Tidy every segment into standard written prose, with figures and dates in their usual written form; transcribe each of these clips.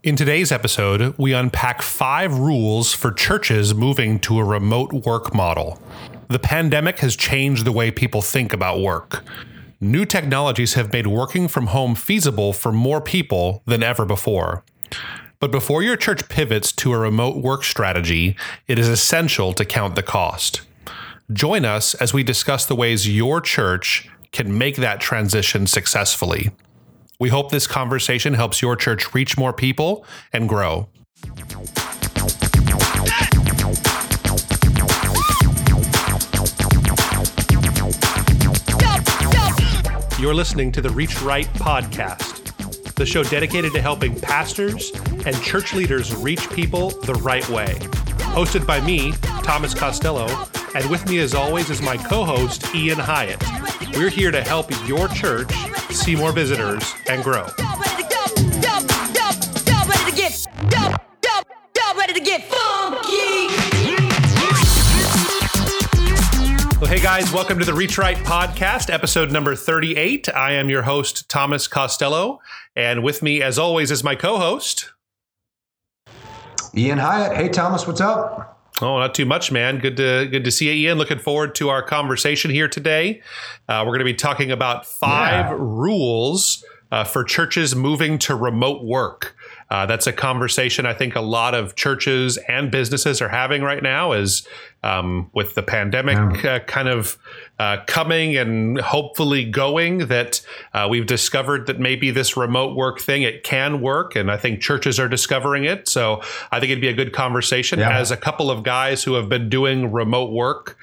In today's episode, we unpack 5 rules for churches moving to a remote work model. The pandemic has changed the way people think about work. New technologies have made working from home feasible for more people than ever before. But before your church pivots to a remote work strategy, it is essential to count the cost. Join us as we discuss the ways your church can make that transition successfully. We hope this conversation helps your church reach more people and grow. You're listening to the Reach Right podcast, the show dedicated to helping pastors and church leaders reach people the right way. Hosted by me, Thomas Costello, and with me as always is my co-host, Ian Hyatt. We're here to help your church see more visitors and grow. Well, hey guys, welcome to the Reach Right podcast, episode number 38. I am your host, Thomas Costello, and with me as always is my co-host, Ian Hyatt. Hey Thomas, what's up? Oh, not too much, man. Good to see you, Ian. Looking forward to our conversation here today. We're going to be talking about 5 rules for churches moving to remote work. That's a conversation I think a lot of churches and businesses are having right now as with the pandemic kind of coming and hopefully going, that we've discovered that maybe this remote work thing, it can work. And I think churches are discovering it. So I think it'd be a good conversation as a couple of guys who have been doing remote work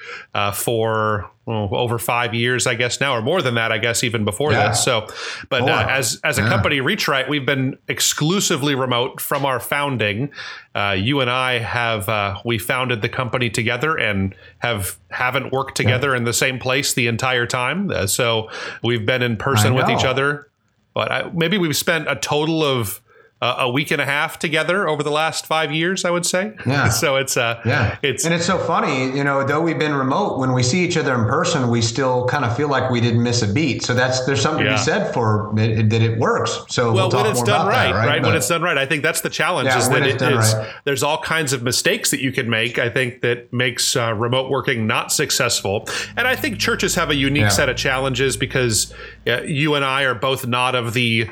for over 5 years, I guess now, or more than that, I guess, even before this. So, but as a company, Reach Right, we've been exclusively remote from our founding. You and I have, we founded the company together and haven't worked together in the same place the entire time. So we've been in person with each other, but maybe we've spent a total of a week and a half together over the last 5 years, I would say. Yeah. So it's and it's so funny, though we've been remote, when we see each other in person, we still kind of feel like we didn't miss a beat. So there's something to be said for it, that it works. So we'll talk when it's more done about right, that, right? When it's done right, I think that's the challenge. Is that there's all kinds of mistakes that you can make. I think that makes remote working not successful. And I think churches have a unique set of challenges because you and I are both not of the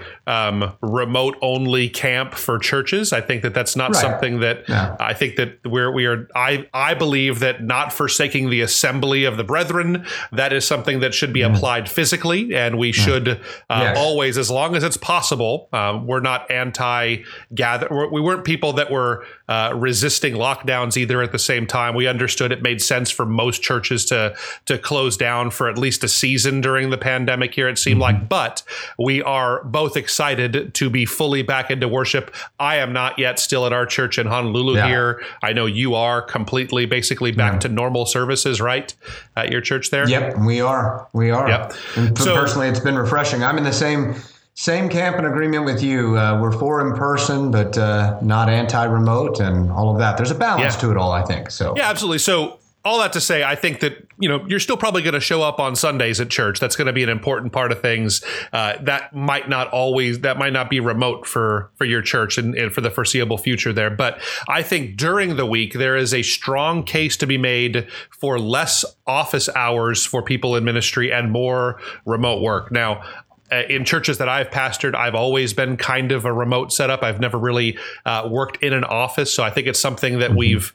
remote only camp for churches. I think that that's not something that I think that we are. I believe that not forsaking the assembly of the brethren, that is something that should be applied physically, and we should always, as long as it's possible. We're not anti-gather. We weren't people that were resisting lockdowns either. At the same time, we understood it made sense for most churches to close down for at least a season during the pandemic here, it seemed like. But we are both excited to be fully back into worship. I am not yet, still at our church in Honolulu here. I know you are completely, basically back to normal services, right? At your church there? Yep, we are. Yep. And so, personally, it's been refreshing. I'm in the same camp and agreement with you. We're for in person, but not anti-remote and all of that. There's a balance to it all, I think. So yeah, absolutely. So all that to say, I think that, you're still probably going to show up on Sundays at church. That's going to be an important part of things. That might not be remote for your church and for the foreseeable future there. But I think during the week, there is a strong case to be made for less office hours for people in ministry and more remote work. Now, in churches that I've pastored, I've always been kind of a remote setup. I've never really worked in an office, so I think it's something that we've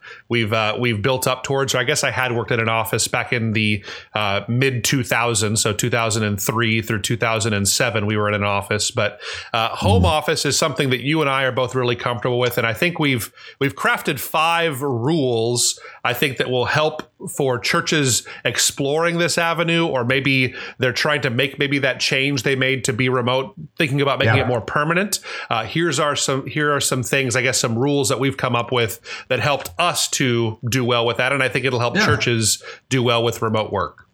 built up towards. So I guess I had worked in an office back in the mid 2000s, so 2003 through 2007. We were in an office, but home office is something that you and I are both really comfortable with, and I think we've crafted 5 rules. I think that will help for churches exploring this avenue, or maybe they're trying to make that change they made to be remote, thinking about making it more permanent. Here are some things, I guess, some rules that we've come up with that helped us to do well with that, and I think it'll help churches do well with remote work.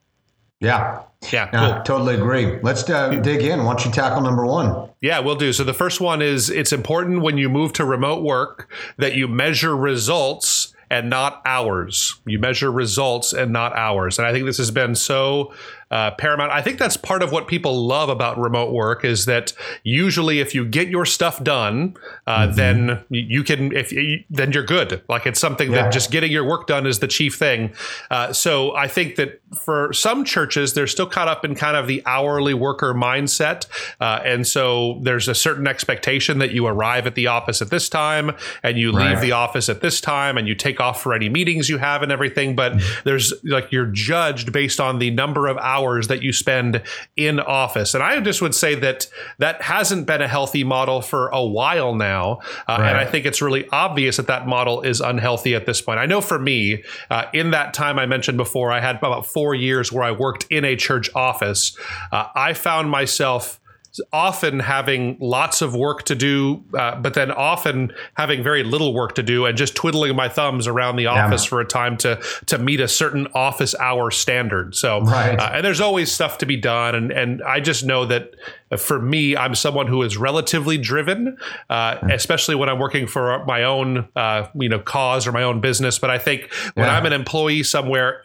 Yeah, cool. Totally agree. Let's dig in. Why don't you tackle number 1? Yeah, we'll do. So the first one is, it's important when you move to remote work that you measure results and not hours. You measure results and not hours. And I think this has been so paramount. I think that's part of what people love about remote work is that usually if you get your stuff done, then you can, then you're good. Like it's something that just getting your work done is the chief thing. So I think that for some churches, they're still caught up in kind of the hourly worker mindset. And so there's a certain expectation that you arrive at the office at this time and you leave the office at this time and you take off for any meetings you have and everything. But there's like you're judged based on the number of hours that you spend in office. And I just would say that that hasn't been a healthy model for a while now. And I think it's really obvious that that model is unhealthy at this point. I know for me, in that time I mentioned before, I had about 4 years where I worked in a church office. I found myself often having lots of work to do, but then often having very little work to do and just twiddling my thumbs around the office for a time to meet a certain office hour standard. So, and there's always stuff to be done. And I just know that for me, I'm someone who is relatively driven, especially when I'm working for my own, cause or my own business. But I think when I'm an employee somewhere,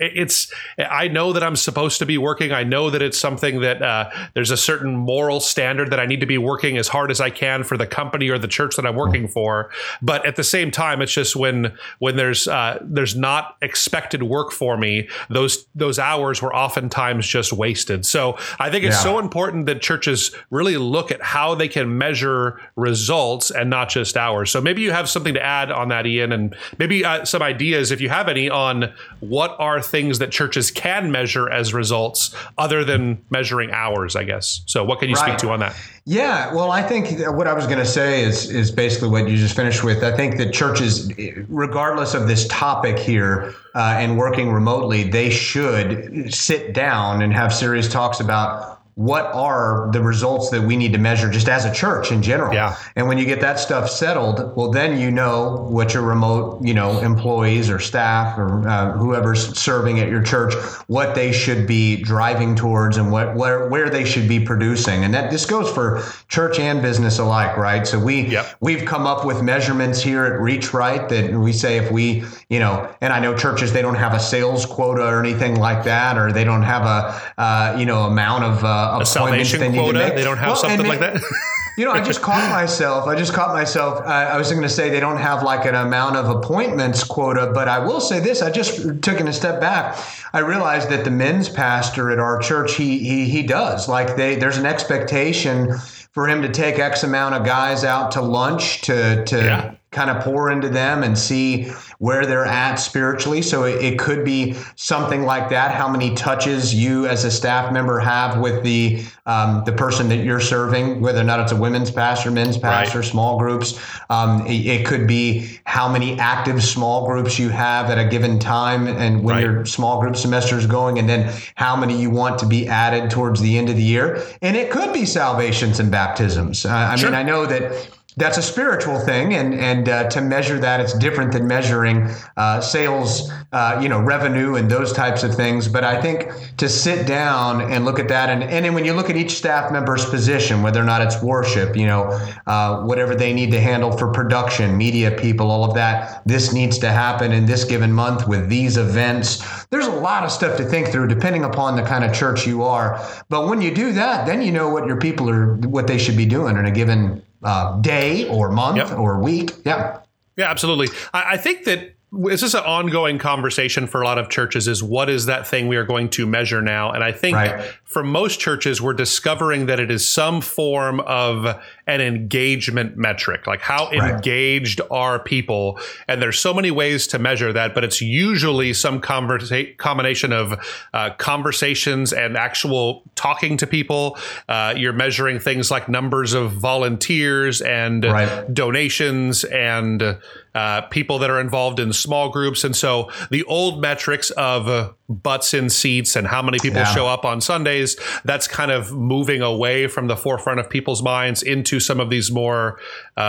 I know that I'm supposed to be working. I know that it's something that there's a certain moral standard that I need to be working as hard as I can for the company or the church that I'm working for. But at the same time, it's just when there's not expected work for me, those hours were oftentimes just wasted. So I think it's so important that churches really look at how they can measure results and not just hours. So maybe you have something to add on that, Ian, and maybe some ideas, if you have any, on what are things that churches can measure as results other than measuring hours, I guess. So what can you speak to on that? Yeah, well, I think what I was going to say is basically what you just finished with. I think that churches, regardless of this topic here and working remotely, they should sit down and have serious talks about what are the results that we need to measure just as a church in general. And when you get that stuff settled, well, then you know what your remote, employees or staff or whoever's serving at your church, what they should be driving towards and where they should be producing. And this goes for church and business alike, right? So we've come up with measurements here at Reach Right that we say if we, and I know churches, they don't have a sales quota or anything like that, or they don't have a amount of a salvation quota. They don't have something like that. I just caught myself. I was going to say they don't have like an amount of appointments quota, but I will say this. I just took a step back. I realized that the men's pastor at our church, he does. Like there's an expectation for him to take X amount of guys out to lunch to kind of pour into them and see where they're at spiritually. So it could be something like that. How many touches you as a staff member have with the person that you're serving, whether or not it's a women's pastor, men's pastor, small groups. It could be how many active small groups you have at a given time and when your small group semester is going, and then how many you want to be added towards the end of the year. And it could be salvations and baptisms. I mean, I know that that's a spiritual thing, and to measure that, it's different than measuring sales, revenue and those types of things. But I think to sit down and look at that, and then when you look at each staff member's position, whether or not it's worship, whatever they need to handle for production, media people, all of that, this needs to happen in this given month with these events. There's a lot of stuff to think through depending upon the kind of church you are. But when you do that, then you know what your people what they should be doing in a given day or month or week. Yeah, absolutely. I think that this is an ongoing conversation for a lot of churches is what is that thing we are going to measure now? And I think for most churches, we're discovering that it is some form of an engagement metric, like how engaged are people? And there's so many ways to measure that, but it's usually some combination of conversations and actual talking to people. You're measuring things like numbers of volunteers and donations and people that are involved in small groups. And so the old metrics of butts in seats and how many people show up on Sundays, that's kind of moving away from the forefront of people's minds into some of these more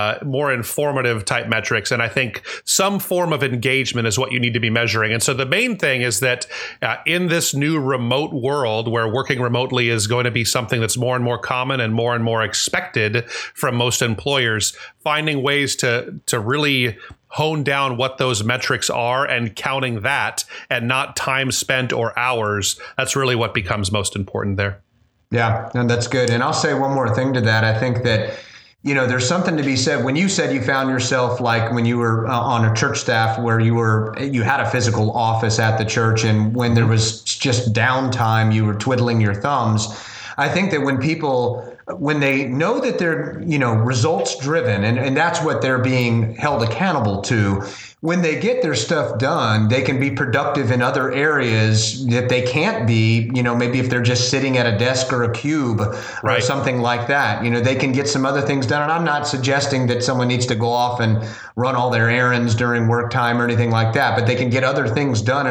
informative type metrics. And I think some form of engagement is what you need to be measuring. And so the main thing is that in this new remote world where working remotely is going to be something that's more and more expected from most employers, finding ways to really hone down what those metrics are and counting that and not time spent or hours, that's really what becomes most important there. Yeah, and that's good. And I'll say one more thing to that. I think that, there's something to be said when you said you found yourself like when you were on a church staff where you had a physical office at the church, and when there was just downtime, you were twiddling your thumbs. I think that when they know that they're, results driven, and that's what they're being held accountable to, when they get their stuff done, they can be productive in other areas that they can't be, maybe if they're just sitting at a desk or a cube or something like that. They can get some other things done. And I'm not suggesting that someone needs to go off and run all their errands during work time or anything like that, but they can get other things done. And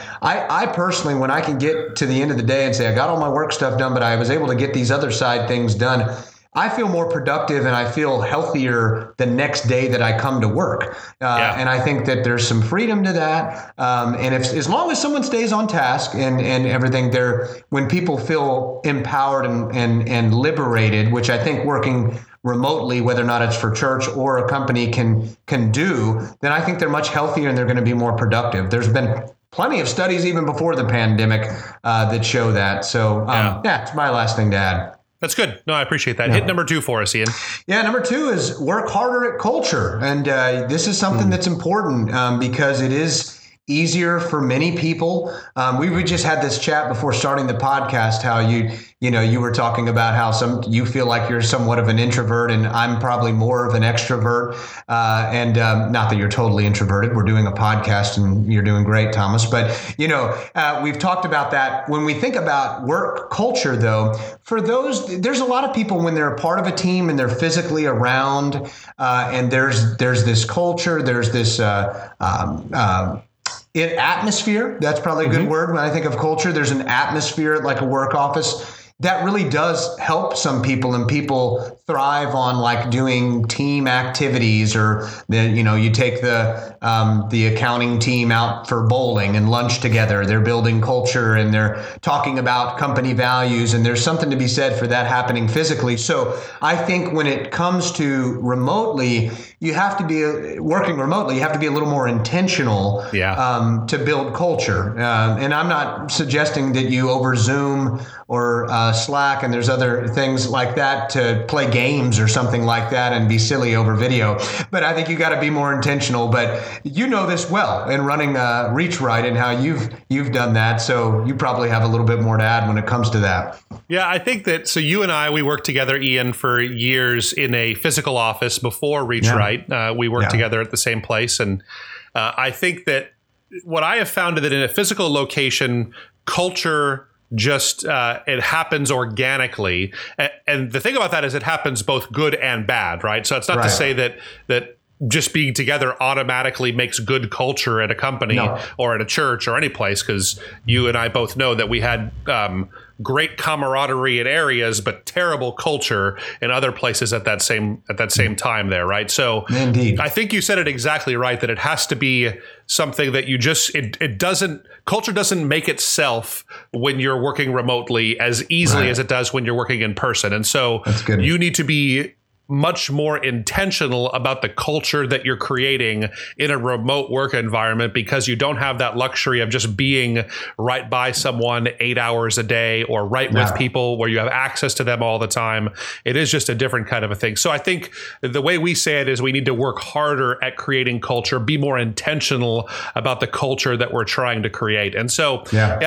I personally, when I can get to the end of the day and say, I got all my work stuff done, but I was able to get these other side things done, I feel more productive and I feel healthier the next day that I come to work. And I think that there's some freedom to that. And as long as someone stays on task and everything when people feel empowered and liberated, which I think working remotely, whether or not it's for church or a company can do, then I think they're much healthier and they're going to be more productive. There's been plenty of studies even before the pandemic that show that. So it's my last thing to add. That's good. No, I appreciate that. Hit number 2 for us, Ian. Yeah, number 2 is work harder at culture. And this is something that's important because it is easier for many people. We just had this chat before starting the podcast, how you were talking about how you feel like you're somewhat of an introvert and I'm probably more of an extrovert. And not that you're totally introverted. We're doing a podcast and you're doing great, Thomas. But, we've talked about that. When we think about work culture, though, there's a lot of people when they're a part of a team and they're physically around and there's this culture, there's this atmosphere. That's probably a good word. When I think of culture, there's an atmosphere at like a work office that really does help some people, and people thrive on like doing team activities, or you take the accounting team out for bowling and lunch together. They're building culture and they're talking about company values, and there's something to be said for that happening physically. So I think when it comes to remotely, you have to be working remotely. You have to be a little more intentional to build culture. And I'm not suggesting that you over Zoom or Slack and there's other things like that to play games or something like that and be silly over video. But I think you got to be more intentional. But you know this well in running Reach Right and how you've done that. So you probably have a little bit more to add when it comes to that. Yeah, I think that. So you and I, we worked together, Ian, for years in a physical office before Reach Right. We worked together at the same place. And I think that what I have found is that in a physical location, culture just it happens organically. And the thing about that is it happens both good and bad, right? So it's not to say that just being together automatically makes good culture at a company or at a church or any place, because you and I both know that we had great camaraderie in areas, but terrible culture in other places at that same time there, right? So indeed, I think you said it exactly right, that it has to be something that you just culture doesn't make itself when you're working remotely as easily as it does when you're working in person. And so you need to be much more intentional about the culture that you're creating in a remote work environment, because you don't have that luxury of just being right by someone 8 hours a day or right with people where you have access to them all the time. It is just a different kind of a thing. So I think the way we say it is we need to work harder at creating culture, be more intentional about the culture that we're trying to create. And so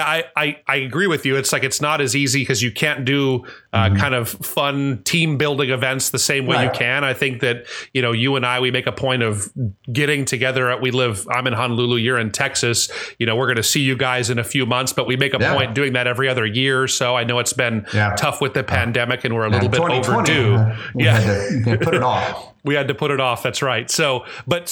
I agree with you. It's like, it's not as easy because you can't do kind of fun team building events the same way you can. I think that, you and I, we make a point of getting together. I'm in Honolulu, you're in Texas. We're going to see you guys in a few months, but we make a point doing that every other year. So I know it's been tough with the pandemic and we're a little bit overdue. We had to put it off. We had to put it off. That's right. So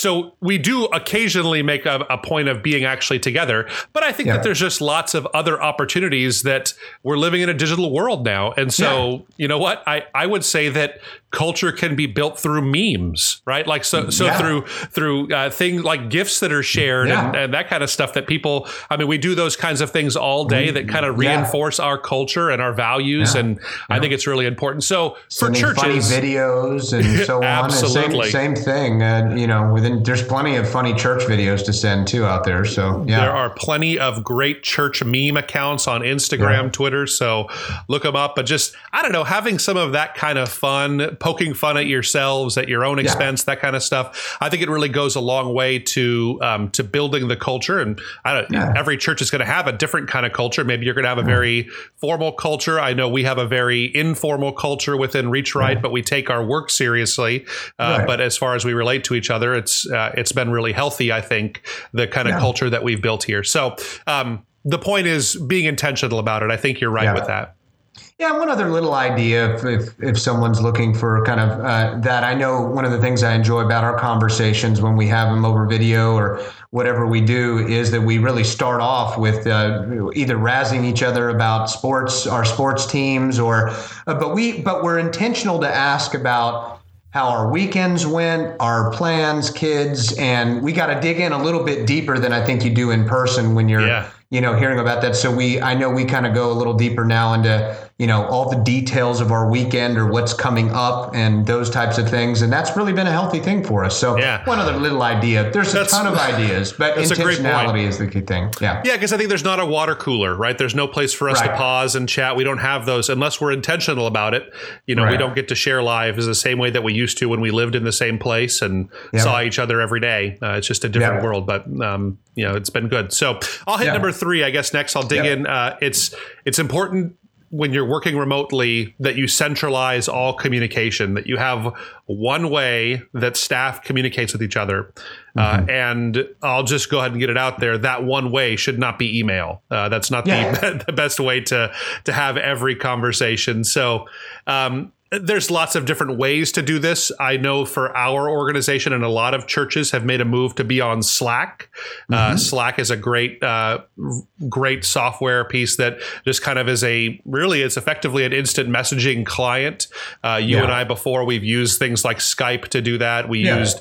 we do occasionally make a point of being actually together. But I think that there's just lots of other opportunities that we're living in a digital world now. And so, you know what? I would say that culture can be built through memes, right? Like through things like gifts that are shared and that kind of stuff that people, I mean, we do those kinds of things all day that kind of reinforce our culture and our values. And I think it's really important. So for churches, funny videos and so on. Absolutely. Same thing. There's plenty of funny church videos to send too out there. So there are plenty of great church meme accounts on Instagram, Twitter. So look them up. But just, I don't know, having some of that kind of fun, poking fun at yourselves at your own expense, that kind of stuff. I think it really goes a long way to building the culture. And every church is going to have a different kind of culture. Maybe you're going to have a very formal culture. I know we have a very informal culture within Reach Right, but we take our work seriously. But as far as we relate to each other, it's been really healthy, I think, the kind of culture that we've built here. So the point is being intentional about it. I think you're right with that. Yeah, one other little idea, if someone's looking for kind of that, I know one of the things I enjoy about our conversations when we have them over video or whatever we do is that we really start off with either razzing each other about our sports teams, but we're intentional to ask about how our weekends went, our plans, kids, and we got to dig in a little bit deeper than I think you do in person when you're hearing about that. So I know we kind of go a little deeper now into all the details of our weekend or what's coming up and those types of things. And that's really been a healthy thing for us. So one other little idea, there's a ton of ideas, but intentionality is the key thing. Yeah. Yeah. Because I think there's not a water cooler, right? There's no place for us to pause and chat. We don't have those unless we're intentional about it. We don't get to share lives the same way that we used to when we lived in the same place and saw each other every day. It's just a different world, but it's been good. So I'll hit number 3, I guess. Next, I'll dig in. It's important when you're working remotely that you centralize all communication, that you have one way that staff communicates with each other. And I'll just go ahead and get it out there. That one way should not be email. That's not the best way to have every conversation. So there's lots of different ways to do this. I know for our organization and a lot of churches have made a move to be on Slack. Slack is a great software piece that just kind of is it's effectively an instant messaging client. You and I, before, we've used things like Skype to do that. We used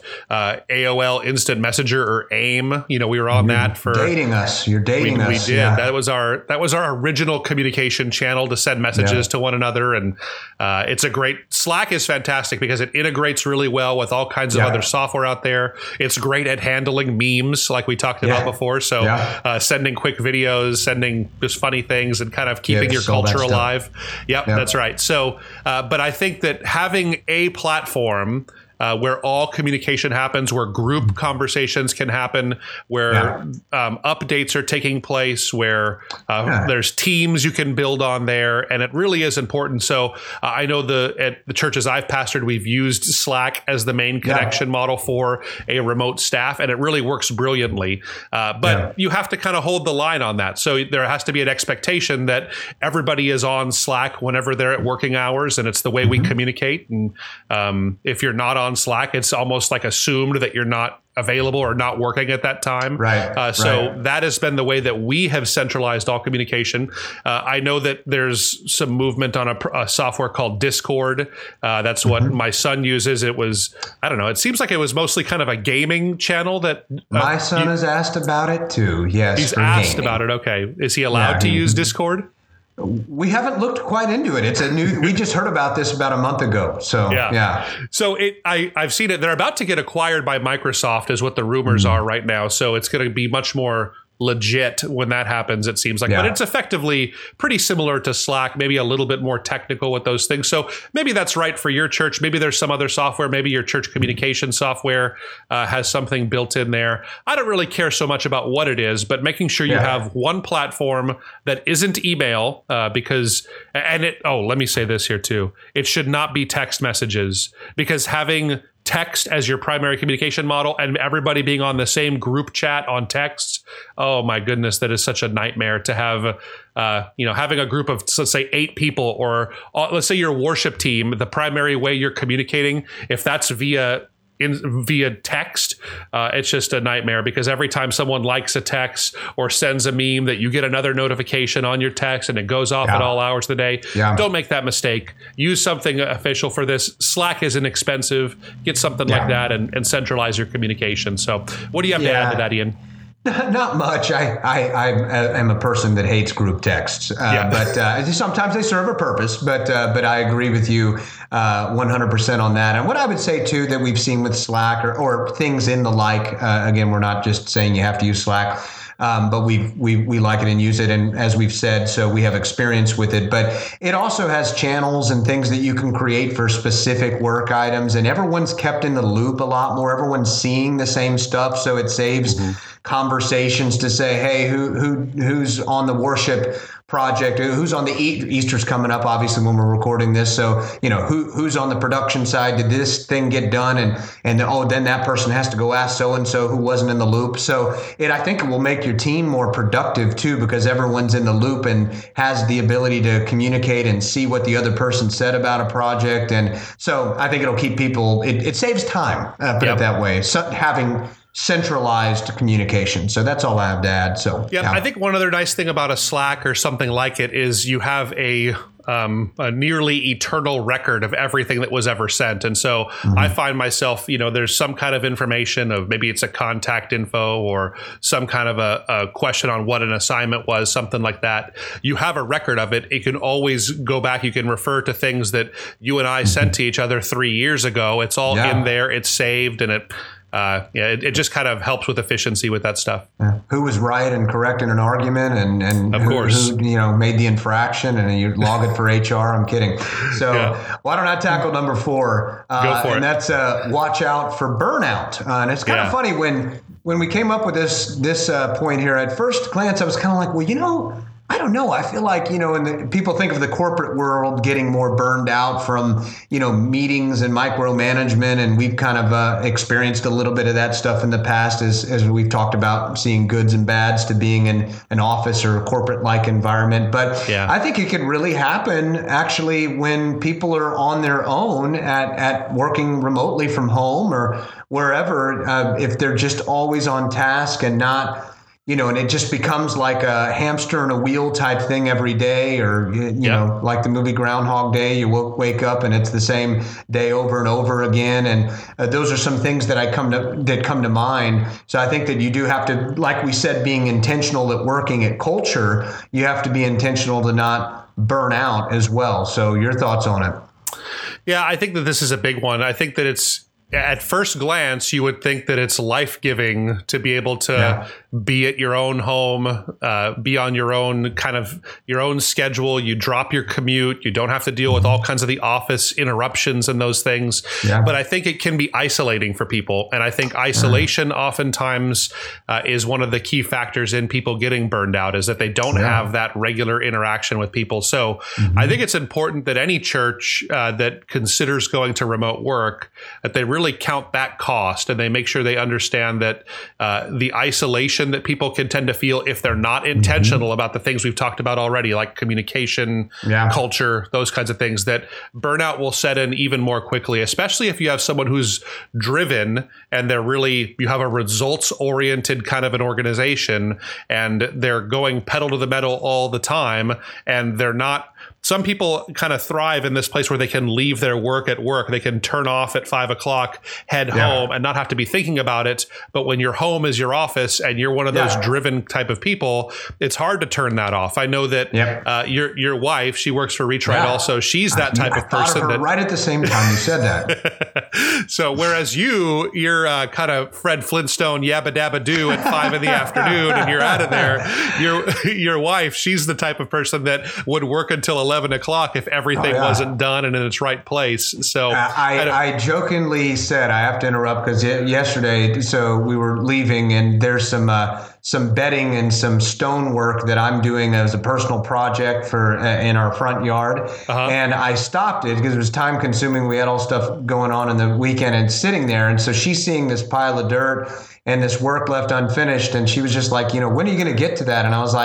AOL Instant Messenger or AIM. We were on that for dating us. You're dating us. We did. Yeah. That was our original communication channel to send messages to one another. And it's a great. Slack is fantastic because it integrates really well with all kinds of other software out there. It's great at handling memes like we talked about before. So sending quick videos, sending just funny things and kind of keeping your culture alive. Yep, that's right. So, but I think that having a platform where all communication happens, where group conversations can happen, where updates are taking place, where there's teams you can build on there. And it really is important. So I know at the churches I've pastored, we've used Slack as the main connection model for a remote staff, and it really works brilliantly. But you have to kind of hold the line on that. So there has to be an expectation that everybody is on Slack whenever they're at working hours, and it's the way we communicate. And if you're not on Slack, it's almost like assumed that you're not available or not working at that time. So that has been the way that we have centralized all communication. I know that there's some movement on a software called Discord. That's what my son uses. It seems like it was mostly kind of a gaming channel that my son has asked about it too. Yes. He's asked about it. Okay. Is he allowed to use Discord? We haven't looked quite into it. It's we just heard about this about a month ago. So, So I've seen it. They're about to get acquired by Microsoft is what the rumors are right now. So it's going to be much more legit when that happens, it seems like. But it's effectively pretty similar to Slack, maybe a little bit more technical with those things. So maybe that's right for your church. Maybe there's some other software. Maybe your church communication software has something built in there. I don't really care so much about what it is, but making sure you have one platform that isn't email let me say this here too. It should not be text messages, because having text as your primary communication model and everybody being on the same group chat on texts, oh my goodness, that is such a nightmare to have. Having a group of, let's say, 8 people, or let's say your worship team, the primary way you're communicating, if that's via via text, it's just a nightmare, because every time someone likes a text or sends a meme, that you get another notification on your text and it goes off at all hours of the day. Don't make that mistake. Use something official for this. Slack is inexpensive. Get something like that and centralize your communication. So what do you have to add to that, Ian? Not much. I am a person that hates group texts, but sometimes they serve a purpose. But I agree with you 100% on that. And what I would say too that we've seen with Slack or things in the like. Again, we're not just saying you have to use Slack. But we like it and use it, and as we've said, so we have experience with it. But it also has channels and things that you can create for specific work items, and everyone's kept in the loop a lot more. Everyone's seeing the same stuff, so it saves conversations to say, hey, who's on the worship project, who's on the Easter's coming up, obviously, when we're recording this. So, who's on the production side? Did this thing get done? And then that person has to go ask so-and-so who wasn't in the loop. So I think it will make your team more productive too, because everyone's in the loop and has the ability to communicate and see what the other person said about a project. And so I think it'll keep people, it saves time, put it that way. So having centralized communication. So that's all I have to add. So I think one other nice thing about a Slack or something like it is you have a nearly eternal record of everything that was ever sent. And so I find myself, there's some kind of information of maybe it's a contact info or some kind of a question on what an assignment was, something like that. You have a record of it. It can always go back. You can refer to things that you and I sent to each other 3 years ago. It's all in there. It's saved, and it just kind of helps with efficiency with that stuff. Who was right and correct in an argument, and of course, who made the infraction, and you log it for HR. I'm kidding. So why don't I tackle number 4? Go for it. And that's watch out for burnout. And it's kind of funny when we came up with this point here. At first glance, I was kind of like, well, I don't know. I feel like, people think of the corporate world getting more burned out from, meetings and micromanagement. And we've kind of experienced a little bit of that stuff in the past as we've talked about seeing goods and bads to being in an office or a corporate-like environment. But I think it can really happen actually when people are on their own at working remotely from home or wherever, if they're just always on task and not, and it just becomes like a hamster in a wheel type thing every day, or, like the movie Groundhog Day, you wake up and it's the same day over and over again. And those are some things that come to mind. So I think that you do have to, like we said, being intentional at working at culture, you have to be intentional to not burn out as well. So your thoughts on it? Yeah, I think that this is a big one. I think that at first glance, you would think that it's life-giving to be able to be at your own home, be on your own your own schedule. You drop your commute. You don't have to deal with all kinds of the office interruptions and those things. Yeah. But I think it can be isolating for people. And I think isolation oftentimes is one of the key factors in people getting burned out, is that they don't have that regular interaction with people. So I think it's important that any church that considers going to remote work, that they really count that cost, and they make sure they understand that the isolation that people can tend to feel if they're not intentional about the things we've talked about already, like communication, culture, those kinds of things, that burnout will set in even more quickly, especially if you have someone who's driven and you have a results oriented kind of an organization, and they're going pedal to the metal all the time, and they're not. Some people kind of thrive in this place where they can leave their work at work. They can turn off at 5 o'clock, head home, and not have to be thinking about it. But when your home is your office and you're one of those driven type of people, it's hard to turn that off. I know that your wife, she works for Reach Right also. She's that type of person. Of her right at the same time you said that. So whereas you're kind of Fred Flintstone, yabba dabba doo at 5 in the afternoon and you're out of there. Your wife, she's the type of person that would work until 11 o'clock if everything wasn't done and in its right place. So I jokingly said, I have to interrupt because yesterday, so we were leaving and there's some bedding and some stonework that I'm doing as a personal project for in our front yard. And I stopped it because it was time consuming. We had all stuff going on in the weekend and sitting there. And so she's seeing this pile of dirt and this work left unfinished. And she was just like, when are you going to get to that? And I was like,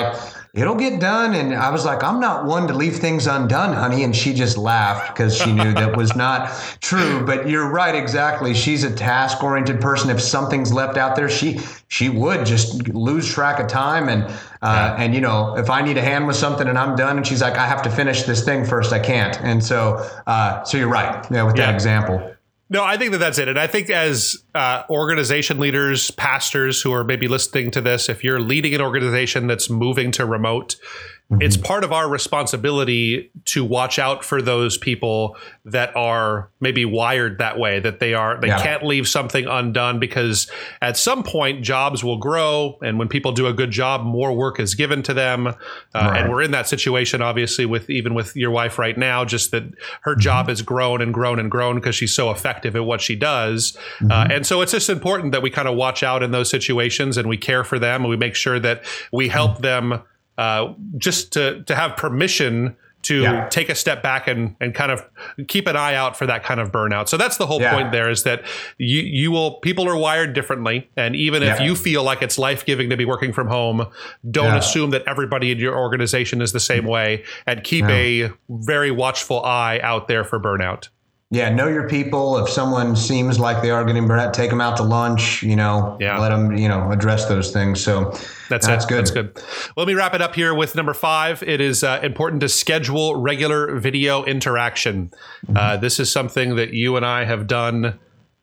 it'll get done. And I was like, I'm not one to leave things undone, honey. And she just laughed because she knew that was not true. But you're right, exactly. She's a task-oriented person. If something's left out there, she would just lose track of time. And you know, if I need a hand with something and I'm done, and she's like, I have to finish this thing first, I can't. And so you're right, with that example. No, I think that's it. And I think as organization leaders, pastors who are maybe listening to this, if you're leading an organization that's moving to remote, it's part of our responsibility to watch out for those people that are maybe wired that way, that they can't leave something undone, because at some point jobs will grow. And when people do a good job, more work is given to them. And we're in that situation, obviously, with your wife right now, just that her job has grown and grown and grown because she's so effective at what she does. And so it's just important that we kind of watch out in those situations and we care for them and we make sure that we help them just to have permission to take a step back and kind of keep an eye out for that kind of burnout. So that's the whole point there, is that people are wired differently. And even if you feel like it's life-giving to be working from home, don't assume that everybody in your organization is the same way, and keep a very watchful eye out there for burnout. Yeah, know your people. If someone seems like they are getting burnt out, take them out to lunch, let them, address those things. So that's good. That's good. Well, let me wrap it up here with number 5. It is important to schedule regular video interaction. This is something that you and I have done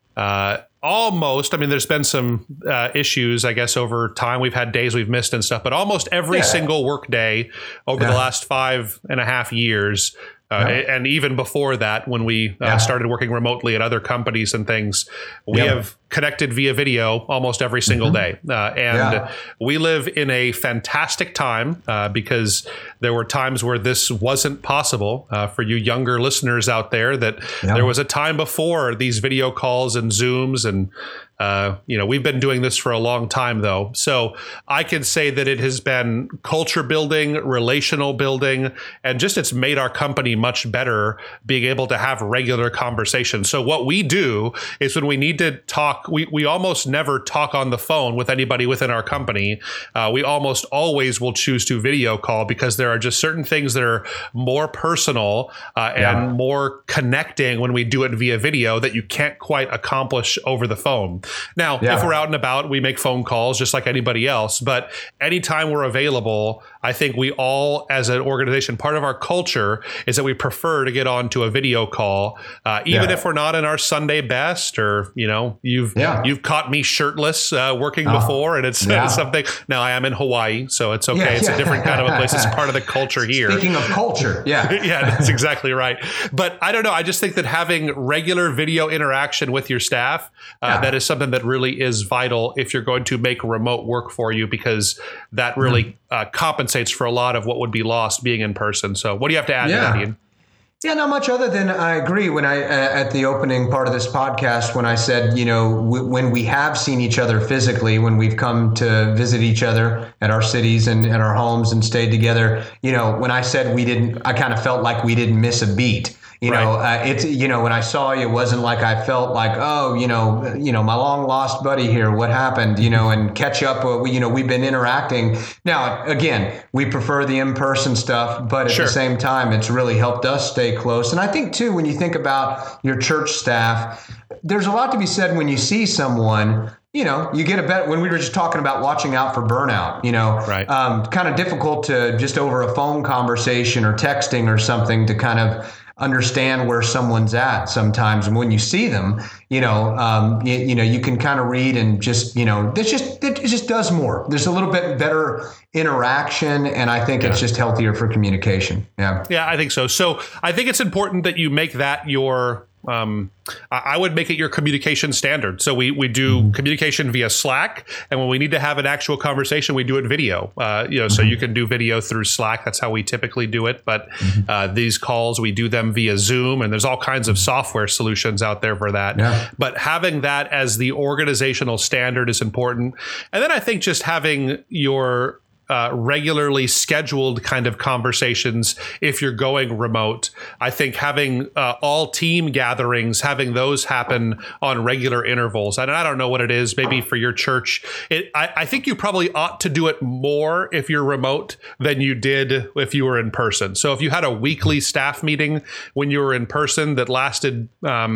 almost. I mean, there's been some issues, I guess, over time. We've had days we've missed and stuff, but almost every single work day over the last 5.5 years, and even before that, when we started working remotely at other companies and things, we have connected via video almost every single day. And we live in a fantastic time because there were times where this wasn't possible. For you younger listeners out there, that there was a time before these video calls and Zooms, and we've been doing this for a long time, though. So I can say that it has been culture building, relational building, and just it's made our company much better being able to have regular conversations. So what we do is when we need to talk, we almost never talk on the phone with anybody within our company. We almost always will choose to video call because there are just certain things that are more personal and more connecting when we do it via video that you can't quite accomplish over the phone. Now, if we're out and about, we make phone calls just like anybody else. But anytime we're available, I think we all, as an organization, part of our culture is that we prefer to get onto a video call, even if we're not in our Sunday best, or you've caught me shirtless working before, and it's something. Now I am in Hawaii, so it's okay. It's a different kind of a place. It's part of the culture here. Speaking of culture, yeah, that's exactly right. But I don't know. I just think that having regular video interaction with your staff, that is something that really is vital if you're going to make remote work for you, because that really compensates for a lot of what would be lost being in person. So what do you have to add to that, Ian? Yeah, not much other than I agree. When I at the opening part of this podcast, when I said, when we have seen each other physically, when we've come to visit each other at our cities and at our homes and stayed together, when I said I kind of felt like we didn't miss a beat. It's, when I saw you, it wasn't like I felt like, my long lost buddy here, what happened, and catch up. We've been interacting. Now, again, we prefer the in-person stuff, but at the same time, it's really helped us stay close. And I think too, when you think about your church staff, there's a lot to be said when you see someone, you get a better, when we were just talking about watching out for burnout, kind of difficult to just over a phone conversation or texting or something to kind of understand where someone's at sometimes. And when you see them, you can kind of read and just, it just does more. There's a little bit better interaction, and I think it's just healthier for communication. Yeah, I think so. So I think it's important that you make that your I would make it your communication standard. So we do communication via Slack, and when we need to have an actual conversation, we do it video. So you can do video through Slack. That's how we typically do it. But these calls, we do them via Zoom, and there's all kinds of software solutions out there for that. Yeah. But having that as the organizational standard is important. And then I think just having your regularly scheduled kind of conversations if you're going remote. I think having all team gatherings, having those happen on regular intervals. And I don't know what it is, maybe for your church. I think you probably ought to do it more if you're remote than you did if you were in person. So if you had a weekly staff meeting when you were in person that lasted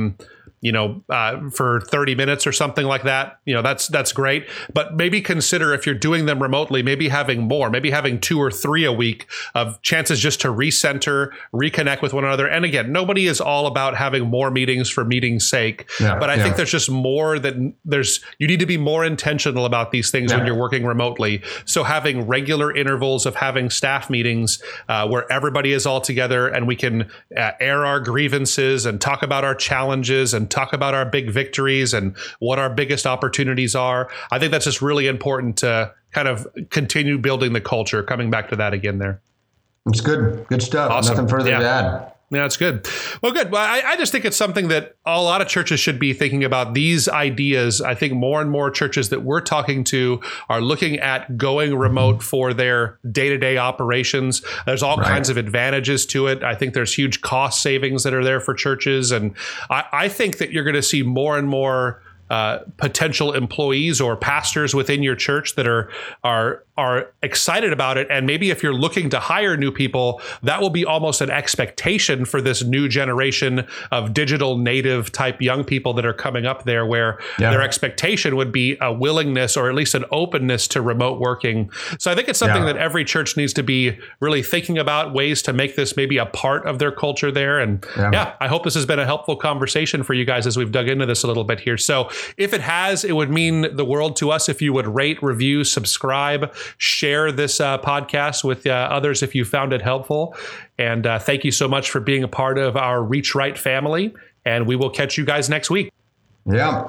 for 30 minutes or something like that, that's great. But maybe consider, if you're doing them remotely, maybe having more, maybe having 2 or 3 a week of chances just to recenter, reconnect with one another. And again, nobody is all about having more meetings for meeting's sake. But I think there's just more that you need to be more intentional about these things when you're working remotely. So having regular intervals of having staff meetings where everybody is all together and we can air our grievances and talk about our challenges and talk about our big victories and what our biggest opportunities are. I think that's just really important to kind of continue building the culture. Coming back to that again there. It's good. Good stuff. Awesome. Nothing further to add. Yeah, it's good. Well, good. Well, I just think it's something that a lot of churches should be thinking about, these ideas. I think more and more churches that we're talking to are looking at going remote for their day-to-day operations. There's all kinds of advantages to it. I think there's huge cost savings that are there for churches. And I think that you're going to see more and more potential employees or pastors within your church that are excited about it. And maybe if you're looking to hire new people, that will be almost an expectation for this new generation of digital native type young people that are coming up there, where their expectation would be a willingness or at least an openness to remote working. So I think it's something that every church needs to be really thinking about, ways to make this maybe a part of their culture there. And I hope this has been a helpful conversation for you guys as we've dug into this a little bit here. So if it has, it would mean the world to us if you would rate, review, subscribe, share this podcast with others if you found it helpful. And thank you so much for being a part of our Reach Right family. And we will catch you guys next week. Yeah.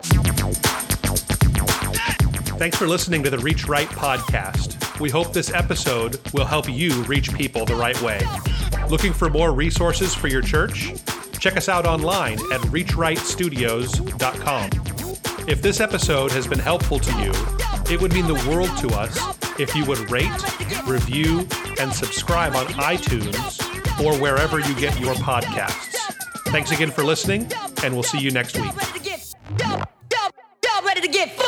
Thanks for listening to the Reach Right podcast. We hope this episode will help you reach people the right way. Looking for more resources for your church? Check us out online at reachrightstudios.com. If this episode has been helpful to you, it would mean the world to us if you would rate, review, and subscribe on iTunes or wherever you get your podcasts. Thanks again for listening, and we'll see you next week. Ready to get